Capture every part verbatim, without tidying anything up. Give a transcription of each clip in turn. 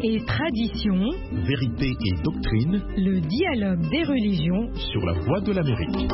et tradition, vérité et doctrine, le dialogue des religions sur la Voix de l'Amérique.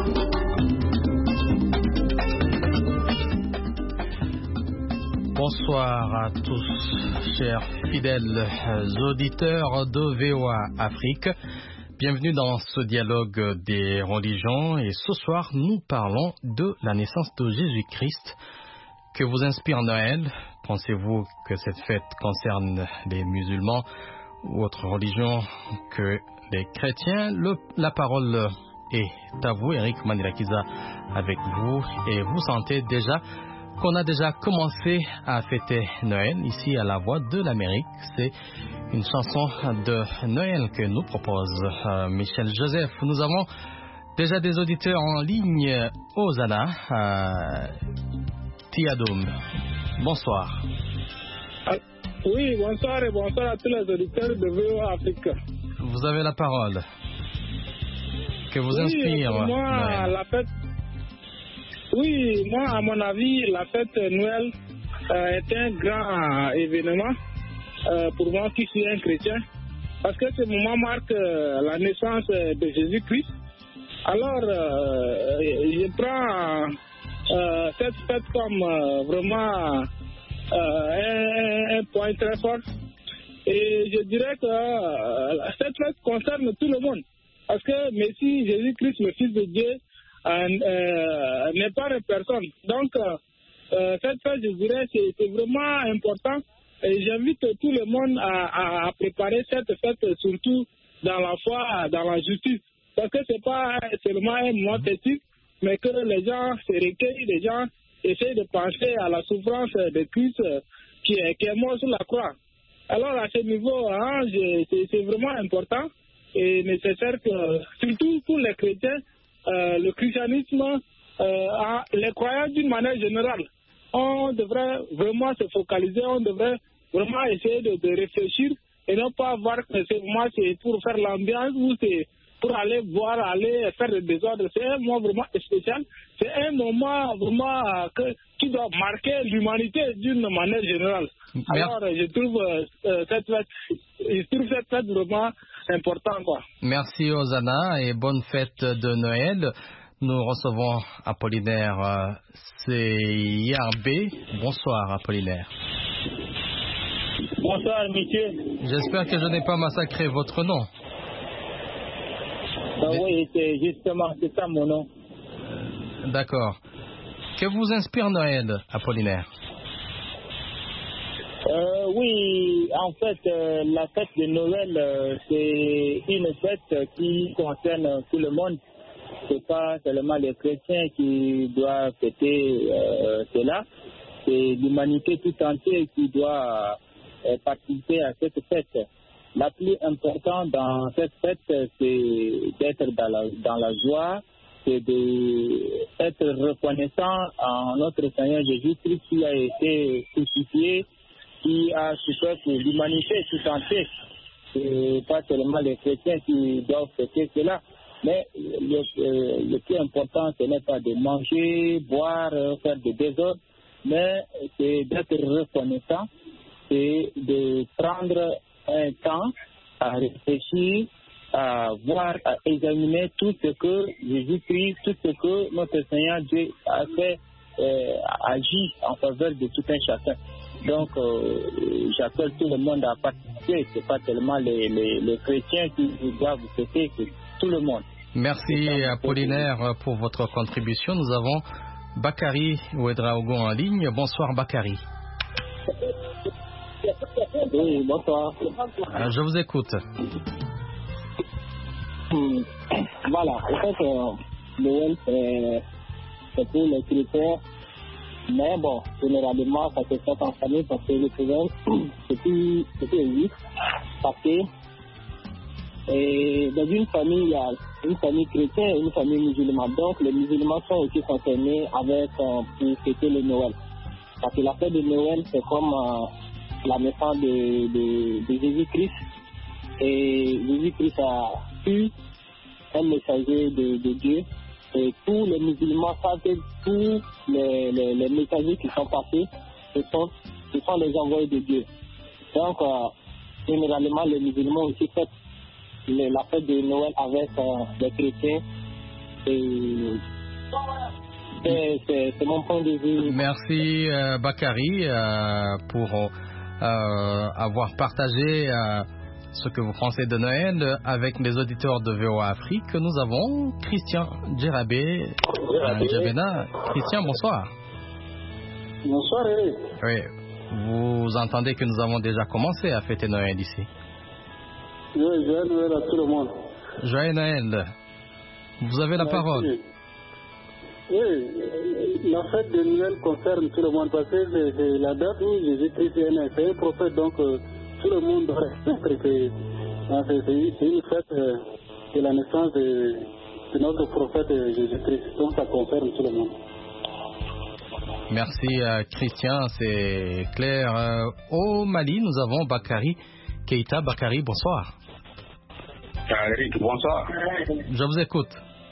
Bonsoir à tous, chers fidèles auditeurs de V O A Afrique. Bienvenue dans ce dialogue des religions et ce soir nous parlons de la naissance de Jésus-Christ. Que vous inspire Noël? Pensez-vous que cette fête concerne les musulmans ou autres religions que les chrétiens? Le, la parole est à vous, Eric Manirakiza, avec vous. Et vous sentez déjà qu'on a déjà commencé à fêter Noël ici à la Voix de l'Amérique. C'est une chanson de Noël que nous propose euh, Michel Joseph. Nous avons déjà des auditeurs en ligne. Osana euh, Tiadoum. Bonsoir. Ah, oui, bonsoir et bonsoir à tous les auditeurs de V O A Afrique. Vous avez la parole. Que vous oui, inspire pour moi, Noël? la fête. Oui, moi, à mon avis, la fête Noël euh, est un grand euh, événement euh, pour moi qui suis un chrétien, parce que ce moment marque euh, la naissance de Jésus-Christ. Alors, euh, je prends euh, cette fête comme euh, vraiment euh, un, un point très fort. Et je dirais que euh, cette fête concerne tout le monde, parce que Messie, Jésus-Christ, le Fils de Dieu, Euh, euh, n'est pas une personne. Donc, euh, cette fête, je dirais, c'est, c'est vraiment important. Et j'invite tout le monde à, à, à préparer cette fête, surtout dans la foi, dans la justice. Parce que ce n'est pas seulement un moment festif, mais que les gens se recueillent, les gens essayent de penser à la souffrance de Christ qui est, qui est mort sur la croix. Alors, à ce niveau, hein, je, c'est, c'est vraiment important et nécessaire que, surtout pour les chrétiens, Euh, le christianisme, euh, a, les croyants d'une manière générale, on devrait vraiment se focaliser, on devrait vraiment essayer de, de réfléchir et non pas voir que c'est, moi, c'est pour faire l'ambiance ou c'est pour aller boire, aller faire des désordres. C'est un moment vraiment spécial, c'est un moment vraiment que, qui doit marquer l'humanité d'une manière générale. Merci. Alors, je trouve, euh, cette fête, je trouve cette fête vraiment important, quoi. Merci Osana et bonne fête de Noël. Nous recevons Apollinaire euh, Seyarbe. Bonsoir Apollinaire. Bonsoir monsieur. J'espère que je n'ai pas massacré votre nom. Ah, oui, c'est justement, c'est ça mon nom. D'accord. Que vous inspire Noël, Apollinaire? Euh, oui, en fait, euh, la fête de Noël, euh, c'est une fête qui concerne tout le monde. C'est pas seulement les chrétiens qui doivent fêter euh, cela. C'est l'humanité tout entière qui doit euh, participer à cette fête. La plus importante dans cette fête, c'est d'être dans la, dans la joie, c'est d'être reconnaissant en notre Seigneur Jésus-Christ qui a été crucifié, qui a souffert pour l'humanité tout entière. C'est pas seulement les chrétiens qui doivent fêter cela, mais le, euh, le plus important, ce n'est pas de manger, boire, faire des désordres, mais c'est d'être reconnaissant, c'est de prendre un temps à réfléchir, à voir, à examiner tout ce que Jésus-Christ, tout ce que notre Seigneur Dieu a fait, euh, agit en faveur de tout un chacun. Donc, euh, j'appelle tout le monde à participer. Ce n'est pas seulement les, les, les chrétiens qui doivent fêter, c'est tout le monde. Merci Apollinaire pour votre contribution. Nous avons Bakary Ouedraogo en ligne. Bonsoir Bakary. Oui, bonsoir. Euh, je vous écoute. Hum, voilà, en fait, euh, Noël, c'est, c'est pour les chrétiens. Mais bon, généralement, ça se fait en famille parce que le problème, c'est plus, c'est plus vite. Parce que et dans une famille, il y a une famille chrétienne et une famille musulmane. Donc, les musulmans sont aussi concernés avec, euh, pour fêter le Noël. Parce que la fête de Noël, c'est comme euh, la naissance de, de, de Jésus-Christ. Et Jésus-Christ a eu un messager de, de Dieu. Et tous les musulmans savent que tous les, les, les messagers qui sont passés, ce sont, ce sont les envoyés de Dieu. Donc, euh, généralement les musulmans aussi fêtent la fête de Noël avec euh, les chrétiens. Et c'est, c'est, c'est mon point de vue. Merci euh, Bakary euh, pour euh, avoir partagé euh, ce que vous pensez de Noël avec mes auditeurs de V O A Afrique. Nous avons Christian Djerabé euh, Djabena. Christian, bonsoir. Bonsoir Eric. Oui, vous entendez que nous avons déjà commencé à fêter Noël ici. Oui, joyeux Noël à tout le monde. Joyeux Noël. Vous avez la Merci. parole. Oui, la fête de Noël concerne tout le monde parce que c'est, c'est la date où Jésus-Christ est né. C'est un prophète, donc euh, tout le monde doit respecter que hein, c'est, c'est, c'est une fête euh, de la naissance de, de notre prophète euh, Jésus-Christ. Donc ça concerne tout le monde. Merci euh, Christian, c'est clair. Euh, au Mali, nous avons Bakary Keïta. Bakary, bonsoir. Eric, bonsoir. Je vous écoute.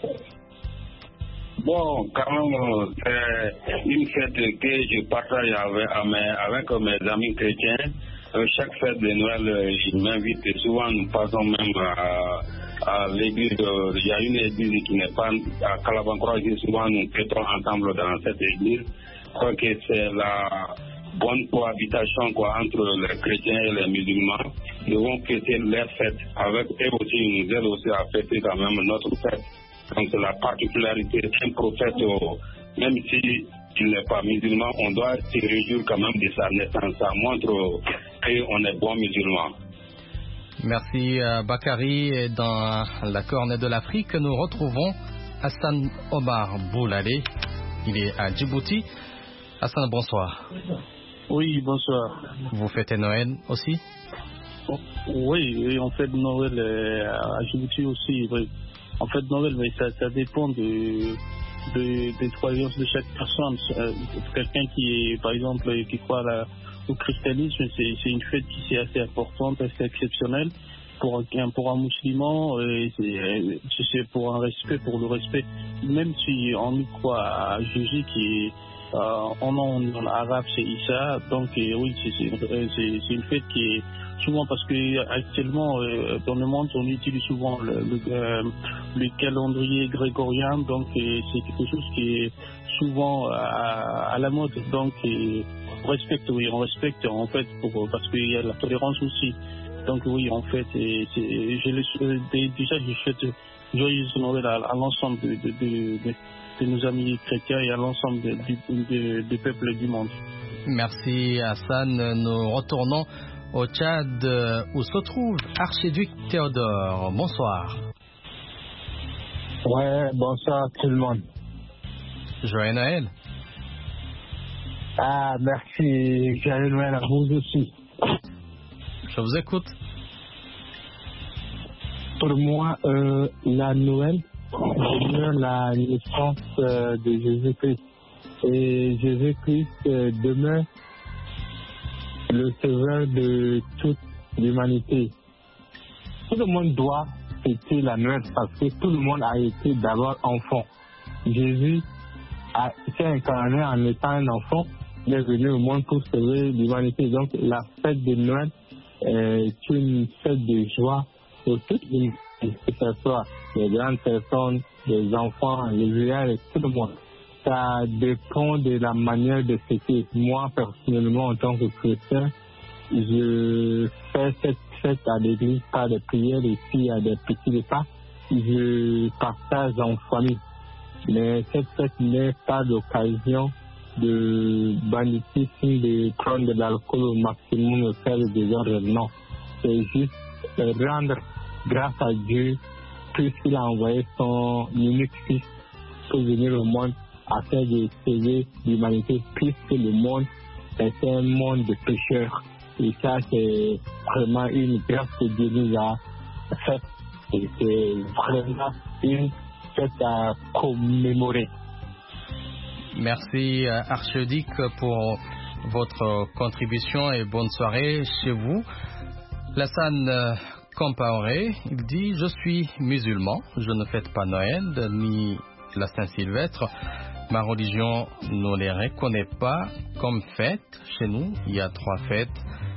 Bon, quand même, c'est une fête que je partage avec, avec mes amis chrétiens. Chaque fête de Noël, ils m'invitent. Souvent, nous passons même à, à l'église. Il y a une église qui n'est pas à Calabancroix. Souvent, nous fêtons ensemble dans cette église. Je crois que c'est la bonne cohabitation quoi, entre les chrétiens et les musulmans. Nous devons fêter leurs fêtes avec eux aussi. Ils nous aident aussi à fêter quand même notre fête. Donc c'est la particularité d'un prophète, même si il n'est pas musulman, on doit se réjouir quand même de sa naissance. Ça montre qu'on est bon musulman. Merci euh, Bakary. Et dans la corne de l'Afrique, nous retrouvons Hassan Omar Boulalé. Il est à Djibouti. Hassan, bonsoir. Oui, bonsoir. Vous fêtez Noël aussi? Oui, oui, on fête Noël euh, à Djibouti aussi, oui. En fait, Noël, mais ça, ça dépend de, de, des croyances de chaque personne. Euh, quelqu'un qui est, par exemple, qui croit la, au christianisme, c'est, c'est une fête qui est assez importante, assez exceptionnelle. Pour un, pour un musulman, euh, c'est, c'est pour un respect, pour le respect. Même si on y croit à Jésus qui est, euh, en nom en arabe, c'est Issa. Donc, euh, oui, c'est, c'est, c'est, c'est une fête qui est souvent parce que actuellement euh, dans le monde on utilise souvent le, le, euh, le calendrier grégorien, donc euh, c'est quelque chose qui est souvent à, à la mode, donc euh, on respecte, oui, on respecte en fait pour, parce qu'il y a la tolérance aussi. Donc oui, en fait, et, c'est, je le, déjà je souhaite joyeux Noël à, à l'ensemble de, de, de, de, de nos amis chrétiens et à l'ensemble de, de, de, de peuple du monde. Merci Hassan. Nous retournons au Tchad où se trouve Archiduc Théodore. Bonsoir. Ouais, bonsoir tout le monde. Joyeux Noël. Ah, merci. Joyeux Noël à vous aussi. Je vous écoute. Pour moi, euh, la Noël, c'est la naissance euh, de Jésus-Christ. Et Jésus-Christ euh, demeure le sauveur de toute l'humanité. Tout le monde doit fêter la Noël parce que tout le monde a été d'abord enfant. Jésus a, s'est incarné en étant un enfant. Il est venu au monde pour sauver l'humanité. Donc la fête de Noël est une fête de joie pour toute l'humanité, que ce soit les grandes personnes, les enfants, les vieillards et tout le monde. Ça dépend de la manière de fêter. Moi, personnellement, en tant que chrétien, je fais cette fête à l'église par des prières et puis à des petits repas. Je partage en famille. Mais cette fête n'est pas l'occasion de banditisme, de prendre de l'alcool au maximum et faire des désordre. Non. C'est juste rendre grâce à Dieu puisqu'il a envoyé son unique fils pour venir au monde afin de sauver l'humanité, puisque le monde est un monde de pécheurs. Et ça, c'est vraiment une grâce que Dieu nous a faite. Et c'est vraiment une fête à commémorer. Merci Archiduc pour votre contribution et bonne soirée chez vous. Lassane Compaoré, il dit: je suis musulman, je ne fête pas Noël ni la Saint-Sylvestre. Ma religion ne les reconnaît pas comme fête. Chez nous, il y a trois fêtes.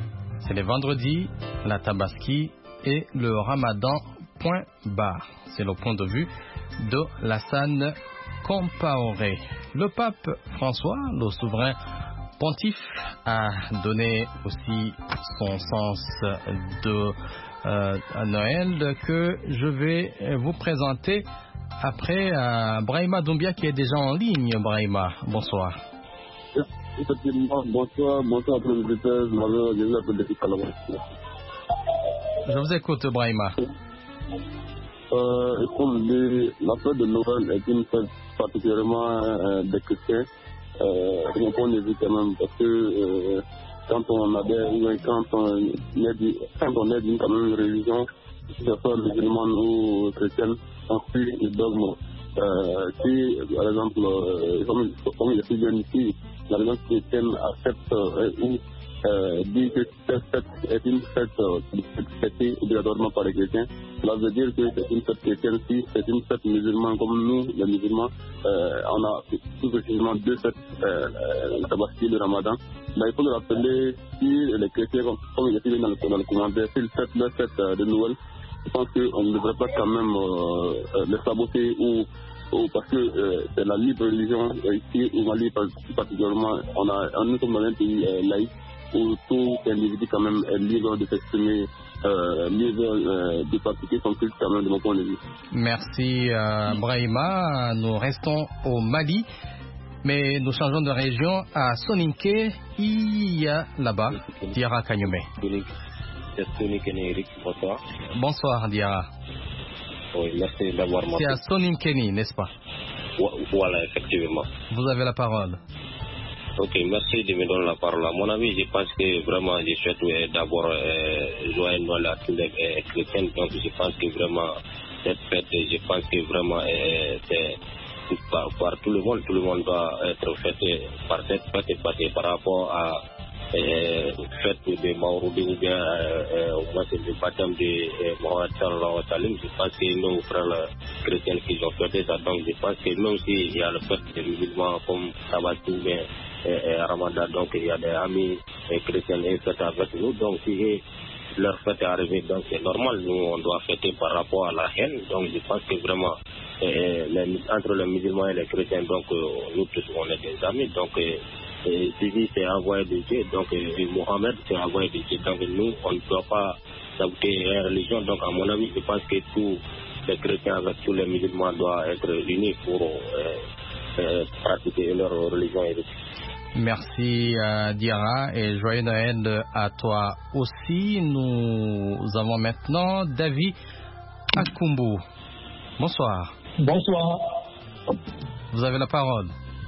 c'est les vendredis, la Tabaski et le Ramadan, point barre. C'est le point de vue de Lassane Compaoré. Le pape François, le souverain pontife, a donné aussi son sens de euh, Noël que je vais vous présenter après euh, Brahima Doumbia qui est déjà en ligne. Brahima, bonsoir. Effectivement, bonsoir, bonsoir à tous les auditeurs. Je vous appelle depuis Calabar. Je vous écoute, Brahima. Euh, comme dit, la fête de Noël est une fête particulièrement euh, des chrétiens. Euh, de mon point de vue quand même, parce que euh, quand on adhère, quand on est, quand on est d'une quand même religion, que ce soit musulmane ou chrétienne, on suit le dogme. Euh, si, par exemple, euh, comme, comme je suis bien ici, la religion chrétienne accepte euh, ou euh, dit que cette fête est une fête euh, fêtée obligatoirement par les chrétiens, cela veut dire que c'est une fête chrétienne. Si c'est une fête musulmane comme nous, les musulmans, euh, on a tout précisément deux fêtes, euh, le Tabaski et le Ramadan. Mais il faut le rappeler, si les chrétiens, comme, comme il y a dit dans le, dans le commentaire, s'ils fêtent leur fête euh, de Noël, je pense qu'on ne devrait pas quand même euh, les saboter ou, ou parce que euh, c'est la libre religion. Ici, au Mali particulièrement, on a, nous sommes dans un pays euh, laïque où tout individu quand même est libre de s'exprimer, euh, libre euh, de pratiquer son culte quand même de mon point de vue. Merci euh, Brahima. Nous restons au Mali, mais nous changeons de région à Soninké. Il y a là-bas Diarra Kanyume. Bonsoir. Bonsoir Diarra. Oui, merci d'avoir C'est à Soninkeni, n'est-ce pas? Voilà, effectivement. Vous avez la parole. Ok, merci de me donner la parole. À mon avis, je pense que vraiment, je souhaite d'abord euh, joyeux Noël à tous les euh, chrétiens. Donc, je pense que vraiment, cette fête, je pense que vraiment, euh, c'est par, par tout le monde. Tout le monde doit être fêté par cette fête parce que par rapport à euh, fête de Maouroudi ou bien euh, euh, au moins c'est le baptême de Mohamed Sallallahu alayhi wa sallam. Je pense que nos frères chrétiens qui ont fêté ça. Donc, je pense que même s'il y a le fête des musulmans comme Tabaski ou bien Et, et Ramadan, donc il y a des amis et chrétiens et fêtent avec nous, donc si leur fête est arrivée, donc c'est normal, nous on doit fêter par rapport à la haine, donc je pense que vraiment et, les, entre les musulmans et les chrétiens, donc nous tous on est des amis, donc Jésus c'est envoyé de Dieu, donc et Mohamed c'est envoyé de Dieu, donc nous on ne doit pas saboter la religion, donc à mon avis je pense que tous les chrétiens avec tous les musulmans doivent être unis pour euh, euh, pratiquer leur religion et Merci euh, Diarra et joyeux Noël à toi aussi. Nous avons maintenant David Akumbu. Bonsoir. Bonsoir. Vous avez la parole.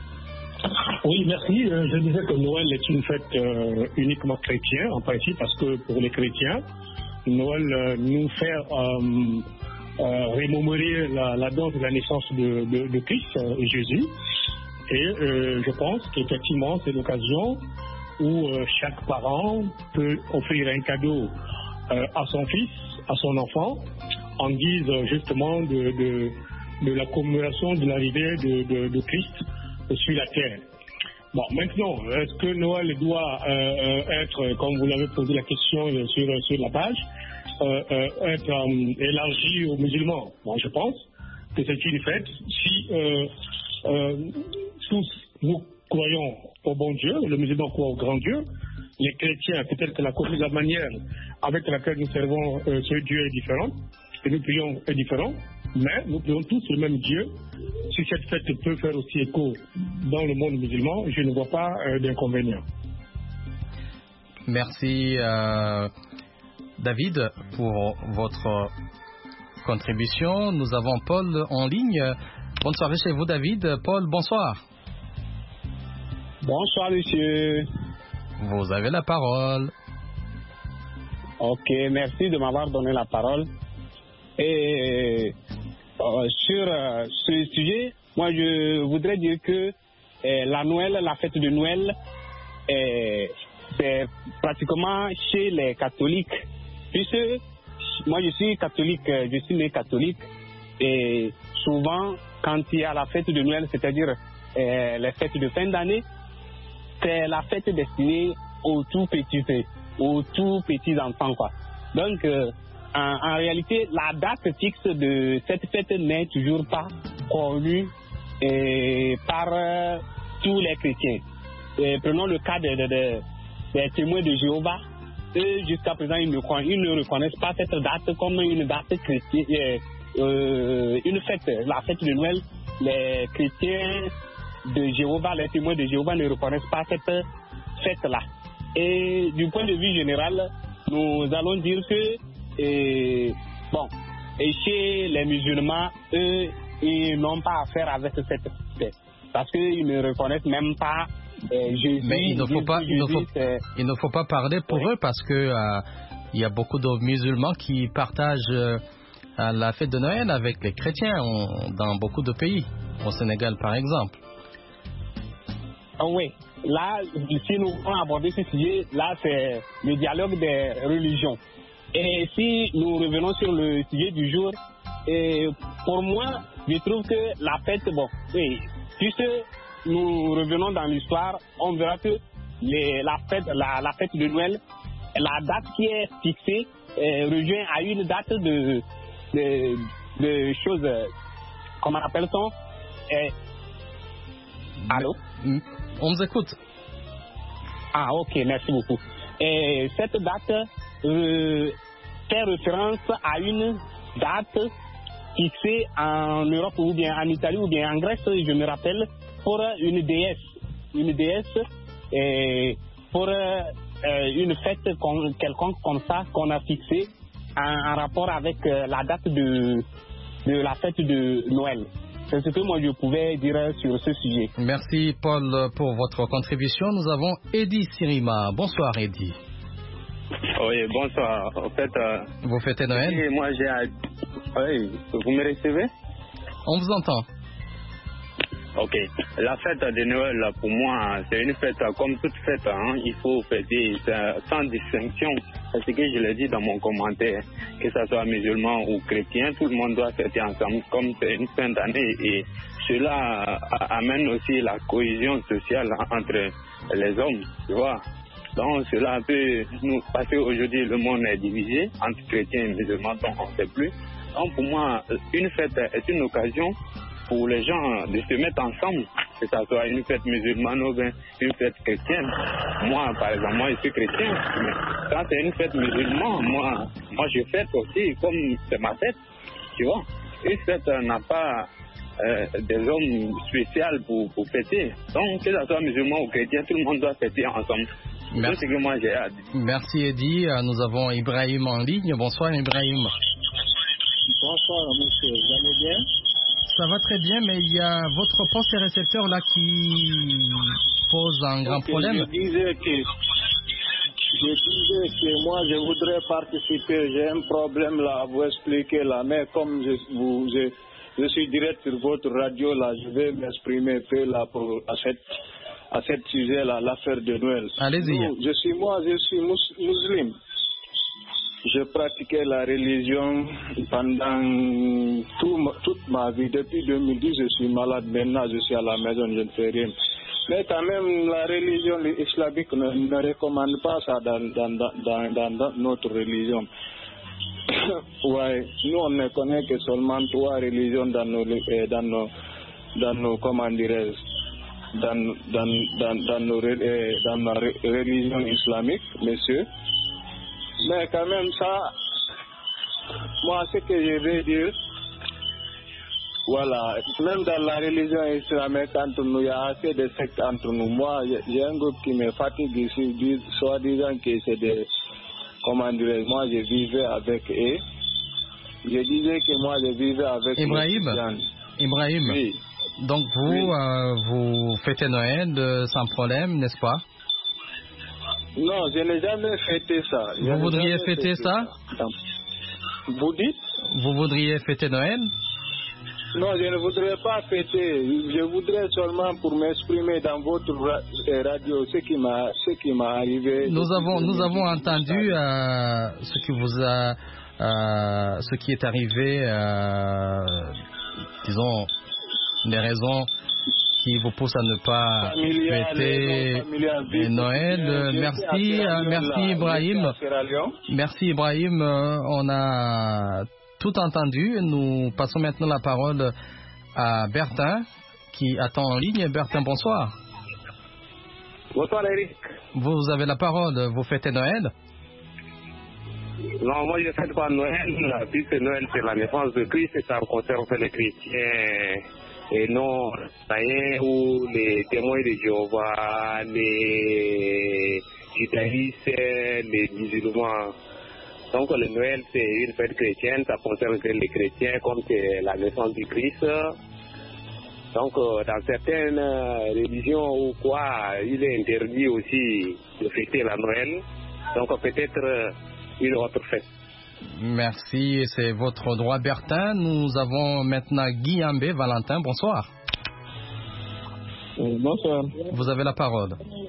Oui, merci. Euh, je disais que Noël est une fête euh, uniquement chrétienne en principe parce que pour les chrétiens, Noël euh, nous fait euh, euh, remémorer la, la date de la naissance de, de, de Christ, euh, Jésus. Et euh, je pense qu'effectivement, c'est l'occasion où euh, chaque parent peut offrir un cadeau euh, à son fils, à son enfant, en guise justement de, de, de la commémoration de l'arrivée de, de, de Christ sur la terre. Bon, maintenant, est-ce que Noël doit euh, être, comme vous l'avez posé la question sur, sur la page, euh, euh, être euh, élargi aux musulmans? Bon, je pense que c'est une fête. Si euh, euh, tous nous croyons au bon Dieu, le musulman croit au grand Dieu, les chrétiens, peut-être que la, la manière avec laquelle nous servons euh, ce Dieu est différente, et nous prions est différent, mais nous prions tous le même Dieu. Si cette fête peut faire aussi écho dans le monde musulman, je ne vois pas euh, d'inconvénient. Merci euh, David pour votre contribution. Nous avons Paul en ligne. Bonne soirée chez vous David. Paul, bonsoir. Bonsoir monsieur. Vous avez la parole. Ok, merci de m'avoir donné la parole. Et euh, sur euh, ce sujet, moi je voudrais dire que euh, la Noël, la fête de Noël, euh, c'est pratiquement chez les catholiques. Puisque moi je suis catholique, je suis né catholique, et souvent quand il y a la fête de Noël, c'est-à-dire euh, les fêtes de fin d'année, c'est la fête destinée aux tout petits. aux tout petits enfants, quoi. Donc, euh, en, en réalité, la date fixe de cette fête n'est toujours pas connue et par euh, tous les chrétiens. Et prenons le cas des de, de, de témoins de Jéhovah. Eux, jusqu'à présent, ils ne, ils ne reconnaissent pas cette date comme une date chrétienne, euh, une fête, la fête de Noël. Les chrétiens de Jéhovah, les témoins de Jéhovah ne reconnaissent pas cette fête-là. Et du point de vue général, nous allons dire que, et, bon, et chez les musulmans, eux, ils n'ont pas affaire avec cette fête. Parce qu'ils ne reconnaissent même pas euh, Jésus. Mais il ne faut Jésus, pas, il ne faut, Jésus, il ne faut pas parler pour oui. eux parce que euh, il y a beaucoup de musulmans qui partagent euh, la fête de Noël avec les chrétiens on, dans beaucoup de pays, au Sénégal par exemple. Oui, là, si nous avons abordé ce sujet, là c'est le dialogue des religions. Et si nous revenons sur le sujet du jour, et pour moi, je trouve que la fête, bon, oui, puisque nous revenons dans l'histoire, on verra que les, la, fête, la, la fête de Noël, la date qui est fixée euh, rejoint à une date de, de, de choses, comment on appelle ça euh, Allô? On vous écoute. Ah, ok, merci beaucoup. Et cette date euh, fait référence à une date fixée en Europe ou bien en Italie ou bien en Grèce, je me rappelle, pour une déesse. Une déesse et pour euh, une fête quelconque comme ça qu'on a fixée en, en rapport avec euh, la date de, de la fête de Noël. C'est ce que moi je pouvais dire sur ce sujet. Merci Paul pour votre contribution. Nous avons Eddy Sirima. Bonsoir Eddy. Oui, bonsoir. En fait, euh, vous fêtez Noël? Oui, moi j'ai... Oui, vous me recevez? On vous entend. Ok. La fête de Noël, pour moi, c'est une fête comme toute fête. Hein. Il faut fêter sans distinction. C'est ce que je l'ai dit dans mon commentaire. Que ce soit musulman ou chrétien, tout le monde doit fêter ensemble comme c'est une fin d'année. Et cela amène aussi la cohésion sociale entre les hommes, tu vois. Donc cela peut nous passer aujourd'hui, le monde est divisé entre chrétiens et musulmans, donc on ne sait plus. Donc pour moi, une fête est une occasion pour les gens de se mettre ensemble, que ce soit une fête musulmane ou bien une fête chrétienne. Moi, par exemple, moi je suis chrétien, mais quand c'est une fête musulmane, moi, moi je fête aussi comme c'est ma fête, tu vois. Une fête n'a pas euh, des hommes spéciaux pour, pour fêter. Donc que ce soit musulman ou chrétien, tout le monde doit fêter ensemble. Merci. C'est ce que moi j'ai à dire. Merci Eddy. Nous avons Ibrahim en ligne. Bonsoir Ibrahim. Bonsoir monsieur, vous allez bien? Ça va très bien, mais il y a votre poste récepteur là qui pose un grand okay, problème. Je disais que, je disais que moi je voudrais participer, j'ai un problème là à vous expliquer là, mais comme je, vous, je, je suis direct sur votre radio là, je vais m'exprimer un peu là pour, à cette, à cette sujet là, l'affaire de Noël. Allez-y. Nous, je suis, moi je suis mus, musulman. Je pratiquais la religion pendant tout, toute ma vie. Depuis deux mille dix, je suis malade. Maintenant, je suis à la maison, je ne fais rien. Mais quand même, la religion islamique ne, ne recommande pas ça dans, dans, dans, dans, dans notre religion. Ouais, nous, on ne connaît que seulement trois religions dans nos, dans nos, dans nos comment dirais-je, dans, dans, dans, dans, nos, dans la religion islamique, monsieur. Mais quand même ça, moi ce que je veux dire, voilà, même dans la religion islamique entre nous, il y a assez de sectes entre nous. Moi, j'ai un groupe qui me fatigue ici, soit disant que c'est des, comment dirais-je, moi je vivais avec eux. Je disais que moi je vivais avec Ibrahim, Ibrahim. Oui. Donc vous, oui. euh, vous fêtez Noël euh, sans problème, n'est-ce pas? Non, je n'ai jamais fêté ça. Je vous voudriez fêter ça, ça Vous dites? Vous voudriez fêter Noël? Non, je ne voudrais pas fêter. Je voudrais seulement pour m'exprimer dans votre radio ce qui m'a, ce qui m'a arrivé. Nous avons, nous avons entendu euh, ce qui vous a, euh, ce qui est arrivé, euh, disons, les raisons qui vous pousse à ne pas Familial, fêter Noël. Merci, euh, merci Ibrahim. Merci Ibrahim. Euh, on a tout entendu. Nous passons maintenant la parole à Bertin qui attend en ligne. Bertin, bonsoir. Bonsoir Eric. Vous avez la parole. Vous fêtez Noël? Non, moi je ne fête pas Noël, puisque Noël c'est la naissance de Christ et ça concerne les chrétiens et non païens ou les témoins de Jéhovah, les judaïstes, les musulmans. Donc le Noël c'est une fête chrétienne, ça concerne les chrétiens comme c'est la naissance du Christ. Donc dans certaines religions ou quoi, il est interdit aussi de fêter la Noël. Donc peut-être une autre fête. Merci, c'est votre droit Bertin. Nous avons maintenant Guy Ambé. Valentin, bonsoir. Euh, bonsoir. Vous avez la parole.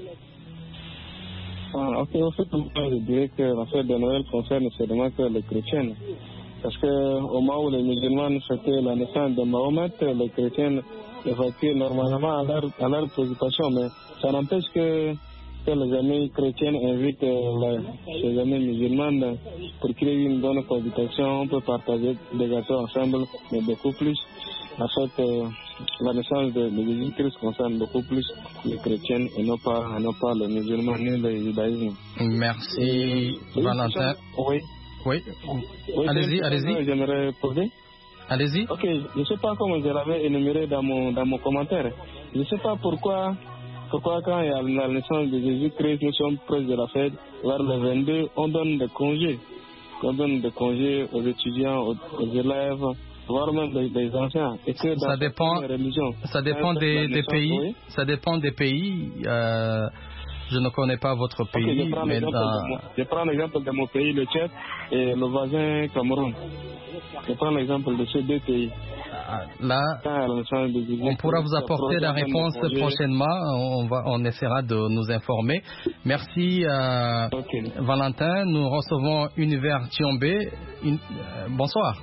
Ah, ok, en fait, je dirais que la fête de Noël concerne seulement que les chrétiens. Parce qu'au moment où les musulmans fêtaient la naissance de Mahomet, les chrétiens évacuaient normalement à leur, à leur préoccupation. Mais ça n'empêche que que les amis chrétiens invitent les, les amis musulmans pour créer une bonne cohabitation. On peut partager des gâteaux ensemble, mais beaucoup plus. En fait, euh, la naissance de, de Jésus-Christ concerne beaucoup plus les chrétiens et non pas, non pas les musulmans ni les judaïsmes. Merci, et, Valentin. Oui. Oui. oui allez-y, allez-y. J'aimerais poser. Allez-y. Ok, je ne sais pas comment je l'avais énuméré dans mon, dans mon commentaire. Je ne sais pas pourquoi. Pourquoi quand il y a la naissance de Jésus-Christ, nous sommes proches de la fête, vers le vingt-deux, on donne des congés. On donne des congés aux étudiants, aux, aux élèves, voire même des, des anciens. Et que dans ça dépend, religions, ça dépend des, des pays. Oui. Ça dépend des pays. Euh, je ne connais pas votre pays. Okay, je prends mais l'exemple dans... de mon, je prends l'exemple de mon pays, le Tchad, et le voisin Cameroun. Je prends l'exemple de ces deux pays. Là, on pourra vous apporter la réponse prochainement. On, va, on essaiera de nous informer. Merci, euh, okay. Valentin. Nous recevons Univers Tiombe. Une, euh, bonsoir.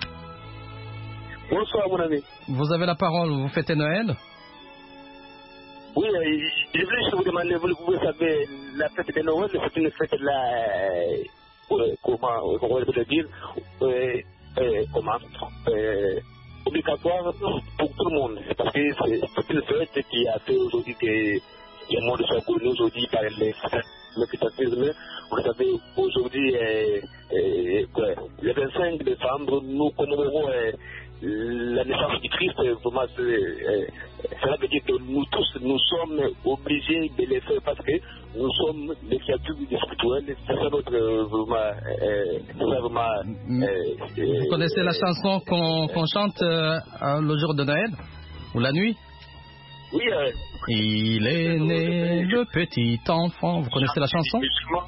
Bonsoir, mon ami. Vous avez la parole. Vous fêtez Noël? Oui, je voulais juste vous demander, vous, vous savez, la fête de Noël, c'est une fête là, euh, comment, comment on peut le dire, euh, euh, comment, euh, obligatoire pour tout le monde. Parce que c'est une fête qui a fait aujourd'hui que le monde soit connu aujourd'hui par le christianisme. Vous savez, aujourd'hui, euh, euh, le vingt-cinq décembre, nous commémorons euh, la naissance du Christ. Vraiment, euh, cela veut dire que nous tous, nous sommes obligés de le faire parce que nous sommes des créatures spirituelles. C'est ça notre euh, vraiment, euh, c'est ça vraiment euh, vous connaissez euh, la chanson qu'on qu'on chante euh, le jour de Noël ou la nuit? Oui. Euh, Il est né le petit enfant. Vous connaissez la chanson?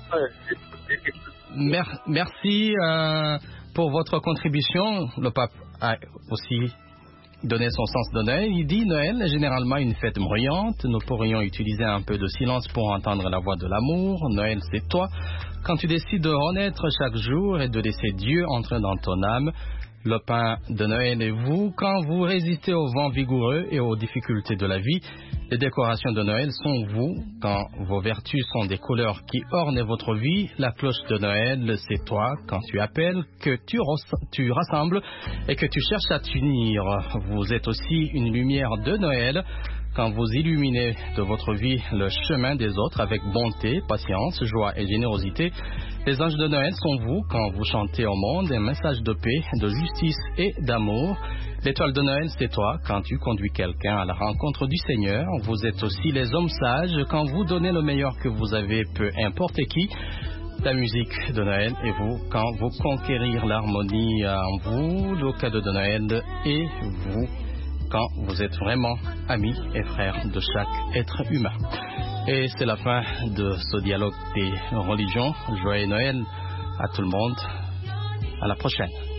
Mer merci euh, pour votre contribution. Le pape a aussi donné son sens de Noël. Il dit Noël est généralement une fête bruyante. Nous pourrions utiliser un peu de silence pour entendre la voix de l'amour. Noël, c'est toi. Quand tu décides de renaître chaque jour et de laisser Dieu entrer dans ton âme. Le pain de Noël est vous. Quand vous résistez aux vents vigoureux et aux difficultés de la vie, les décorations de Noël sont vous. Quand vos vertus sont des couleurs qui ornent votre vie, la cloche de Noël, c'est toi. Quand tu appelles, que tu, tu rassembles et que tu cherches à t'unir. Vous êtes aussi une lumière de Noël. Quand vous illuminez de votre vie le chemin des autres avec bonté, patience, joie et générosité, les anges de Noël sont vous quand vous chantez au monde un message de paix, de justice et d'amour. L'étoile de Noël, c'est toi quand tu conduis quelqu'un à la rencontre du Seigneur. Vous êtes aussi les hommes sages quand vous donnez le meilleur que vous avez, peu importe qui. La musique de Noël et vous quand vous conquérir l'harmonie en vous. Le cadeau de Noël et vous quand vous êtes vraiment amis et frères de chaque être humain. Et c'est la fin de ce dialogue des religions. Joyeux Noël à tout le monde. À la prochaine.